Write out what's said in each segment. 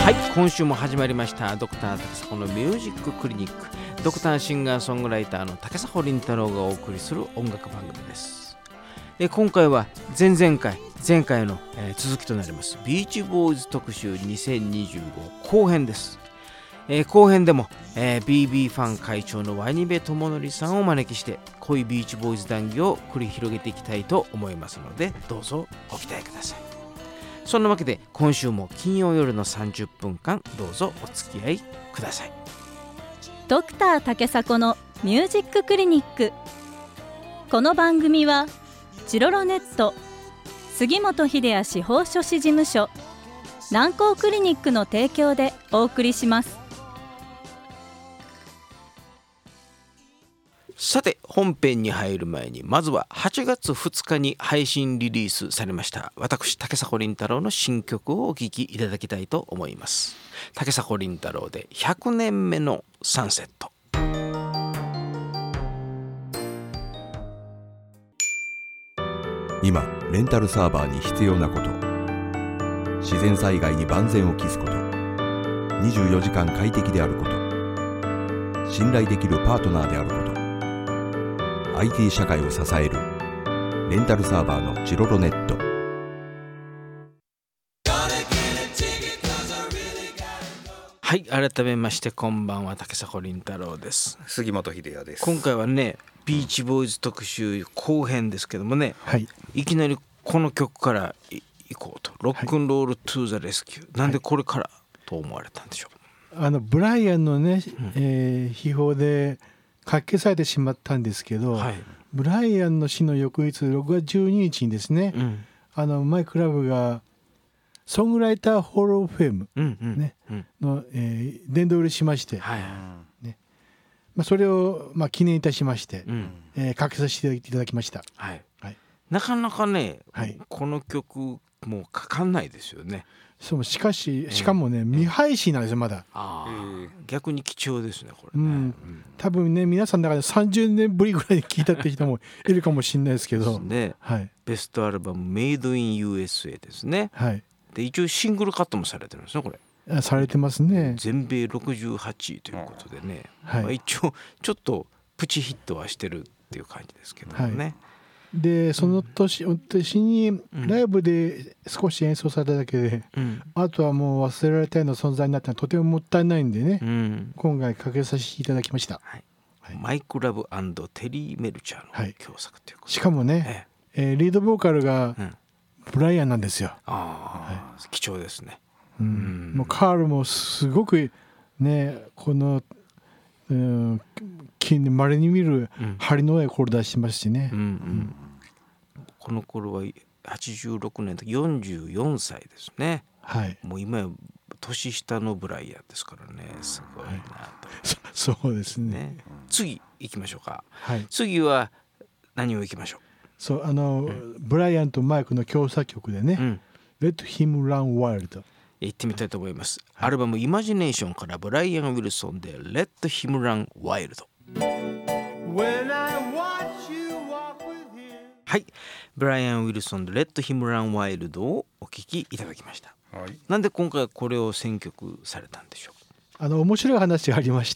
はい、今週も始まりましたドクター竹迫のミュージッククリニック。ドクターシンガーソングライターの竹迫倫太郎がお送りする音楽番組です。今回は前回の、続きとなりますビーチボーイズ特集2025後編です。後編でも、BB ファン会長のワニベ智則さんを招きして濃いビーチボーイズ談義を繰り広げていきたいと思いますので、どうぞご期待ください。そんなわけで今週も金曜夜の30分間どうぞお付き合いください。 ドクター竹迫のミュージッククリニック。この番組はチロロネット、杉本秀哉司法書士事務所、南光クリニックの提供でお送りします。 さて本編に入る前に、まずは8月2日に配信リリースされました私竹迫倫太郎の新曲をお聴きいただきたいと思います。竹迫倫太郎で100年目のサンセット。 今レンタルサーバーに必要なこと、自然災害に万全を期すこと、24時間快適であること、信頼できるパートナーであること、IT 社会を支えるレンタルサーバーのチロロネット。 はい、改めましてこんばんは、竹迫倫太郎です。 杉本秀哉です。 今回はねビーチボーイズ特集後編ですけどもね、 はい、 いきなりこの曲からいこうと、ロックンロールトゥーザレスキュー、なんでこれからと思われたんでしょう。 ブライアンのね、秘宝で書き消されてしまったんですけど、 はい、 ブライアンの死の翌日6月12日にですね、マイクラブがソングライターホールオブフェーム、の、殿堂入りしまして、それを、記念いたしまして、書きさせていただきました。 なかなかね、この曲もうかかんないですよね。 そう、しかもね、未配信なんですよまだ。 逆に貴重ですねこれね。 多分ね皆さんの中で30年ぶりぐらいに聞いたって人もいるかもしれないですけどね、ベストアルバムメイドイン USA ですね。で一応シングルカットもされてるんですねこれ。 されてますね。 全米68位ということでね、一応ちょっとプチヒットはしてるっていう感じですけどもね。 でその年にライブで少し演奏されただけで、あとはもう忘れられたような存在になったのはとてももったいないんでね、今回かけさせていただきました。 マイクラブ&テリー・メルチャーの共作ということで、 しかもね、リードボーカルがブライアンなんですよ。 貴重ですね。 もうカールもすごくね、この近年まれに見る張りのい声を出してますしね。 この頃は86年と44歳ですね。もう今や年下のブライアンですからね、すごいなと。 そうですね。 次行きましょうか。次は何を行きましょう。 そうブライアンとマイクの共作曲でね、Let Him Run Wild 行ってみたいと思います。アルバムイマジネーションからブライアン・ウィルソンで Let Him Run Wild。 はい、ブライアン・ウィルソンで Let Him Run Wild をお聴きいただきました。なんで今回これを選曲されたんでしょう。 面白い話がありまして、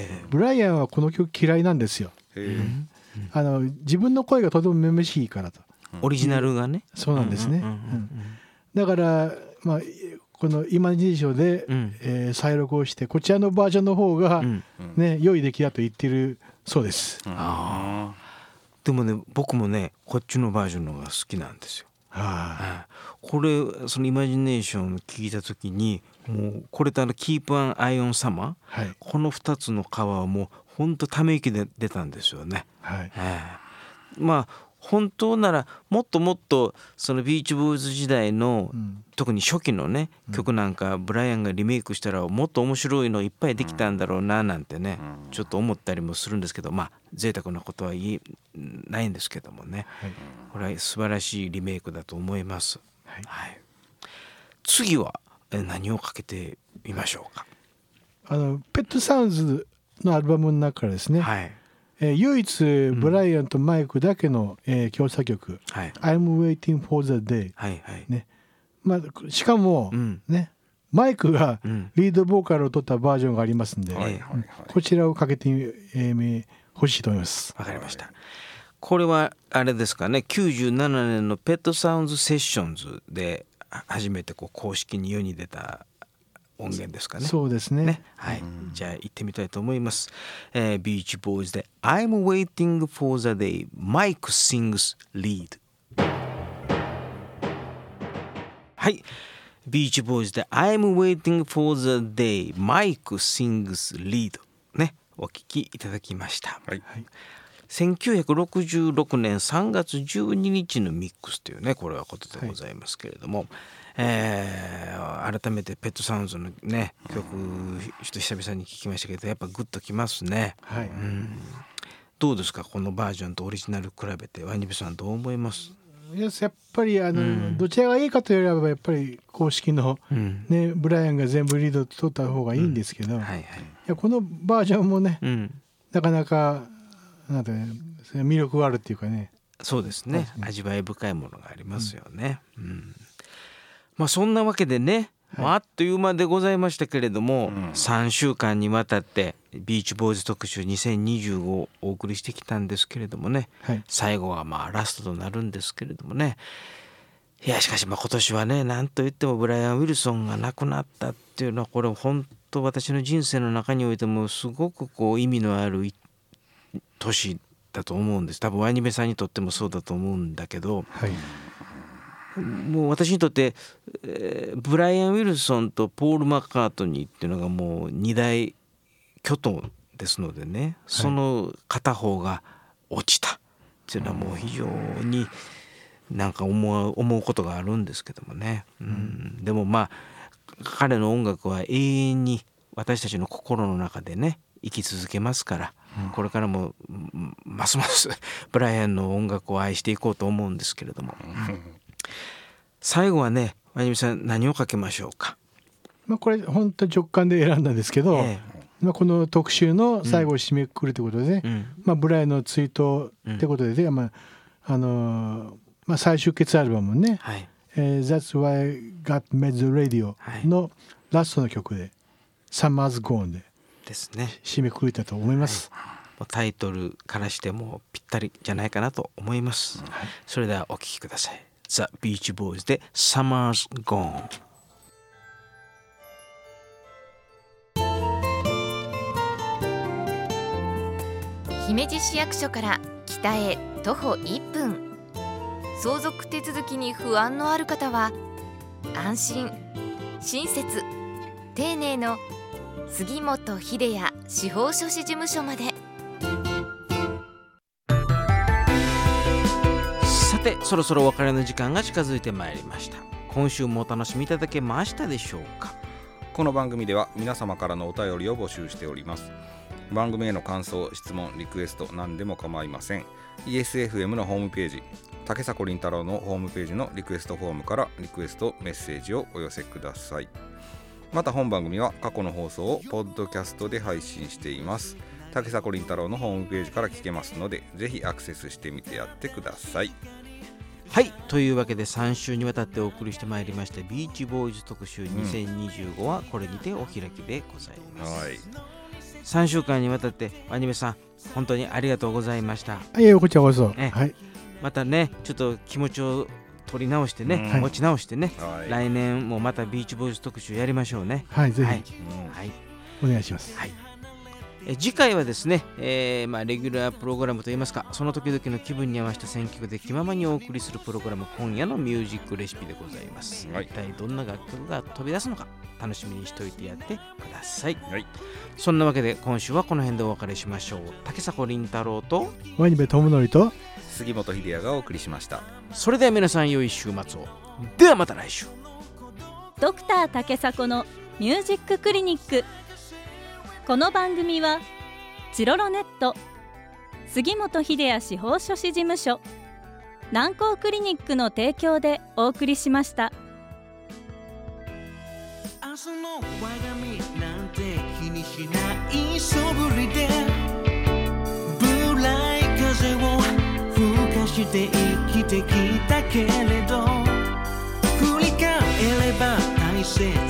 ブライアンはこの曲嫌いなんですよ。自分の声がとてもめめしいからと。 オリジナルがね。 そうなんですね。だからこのイマジネーションで、再録をしてこちらのバージョンの方が、良い出来だと言ってるそうです。 でもね、僕もねこっちのバージョンの方が好きなんですよ。これそのイマジネーションを聞いた時に、もうこれとキープアンアイオンサマー、この2つのカバーはもう本当ため息で出たんですよね。本当ならもっともっとそのビーチボーイズ時代の、特に初期のね曲なんかブライアンがリメイクしたらもっと面白いのいっぱいできたんだろうななんてね、ちょっと思ったりもするんですけど、贅沢なことはないんですけどもね、これは素晴らしいリメイクだと思います。次は何をかけてみましょうか。 ペットサウンズのアルバムの中からですね、唯一ブライアンとマイクだけの、共作曲、I'm Waiting for the Day、しかも、 マイクがリードボーカルを取ったバージョンがありますんで、こちらをかけてほしいと思います。 わかりました。これはあれですかね、97年のペットサウンズセッションズで初めてこう公式に世に出た音源ですかね。 そうですね。 はい、じゃあ行ってみたいと思います。ビーチボーイズで I'm waiting for the day Mike sings lead。 はい、ビーチボーイズで I'm waiting for the day Mike sings lead ね、お聞きいただきました。はい、1966年3月12日のミックスというね、これはことでございますけれども、改めてペットサウンズのね曲久々に聴きましたけど、やっぱグッときますね。はい、どうですか、このバージョンとオリジナル比べてワニベさんどう思います？ やっぱりどちらがいいかというよりはやっぱり公式の、ね、ブライアンが全部リード取った方がいいんですけど、いやこのバージョンもね、なかなかなんて魅力があるっていうかね。 そうですね、味わい深いものがありますよね。まあそんなわけでね、あっという間でございましたけれども、3週間にわたってビーチボーイズ特集2025をお送りしてきたんですけれどもね、最後はまあラストとなるんですけれどもね、いやしかしまあ今年はね、なんといってもブライアン・ウィルソンが亡くなったっていうのは、これ本当私の人生の中においてもすごくこう意味のある年だと思うんです。多分ワニベさんにとってもそうだと思うんだけど、もう私にとって、ブライアン・ウィルソンとポール・マッカートニーっていうのがもう二大巨頭ですのでね、その片方が落ちたっていうのはもう非常になんか思うことがあるんですけどもね、でもまあ彼の音楽は永遠に私たちの心の中でね生き続けますから、これからもますますブライアンの音楽を愛していこうと思うんですけれども、最後はね、ワニベさん何をかけましょうか？ これ本当直感で選んだんですけど、この特集の最後を締めくくるということで、ブライアンの追悼ってことで、最終決アルバムね、That's Why I Got Made the Radio のラストの曲で Summer's Gone でですね、 締めくくれたと思います。 タイトルからしてもぴったりじゃないかなと思います。それではお聴きください。The Beach Boys で Summer's Gone。 姫路市役所から北へ徒歩1分。相続手続きに不安のある方は安心、親切、丁寧の杉本秀也司法書士事務所まで。 さて、そろそろお別れの時間が近づいてまいりました。今週もお楽しみいただけましたでしょうか？ この番組では皆様からのお便りを募集しております。番組への感想、質問、リクエスト何でも構いません。 ESFM のホームページ、竹迫倫太郎のホームページのリクエストフォームからリクエストメッセージをお寄せください。また本番組は過去の放送をポッドキャストで配信しています。竹迫倫太郎のホームページから聞けますので、ぜひアクセスしてみてやってください。 はい、というわけで3週にわたってお送りしてまいりましたビーチボーイズ特集2025はこれにてお開きでございます。3週間にわたってワニベさん本当にありがとうございました。 こちらこそ、 またねちょっと気持ちを取り直してね、持ち直してね、来年もまたビーチボーイズ特集やりましょうね。 ぜひ、お願いします。 次回はですね、レギュラープログラムといいますか、その時々の気分に合わせた選曲で気ままにお送りするプログラム、今夜のミュージックレシピでございます。一体どんな楽曲が飛び出すのか楽しみにしておいてやってください。そんなわけで今週はこの辺でお別れしましょう。竹迫倫太郎とワニベ智則と杉本秀也がお送りしました。 それでは皆さん良い週末を。ではまた来週。 ドクター竹迫のミュージッククリニック。この番組はチロロネット、杉本秀也司法書士事務所、南光クリニックの提供でお送りしました。 明日の我が身なんて気にしない素振りでブライ風を吹かして生きてきたけれど、振り返れば大切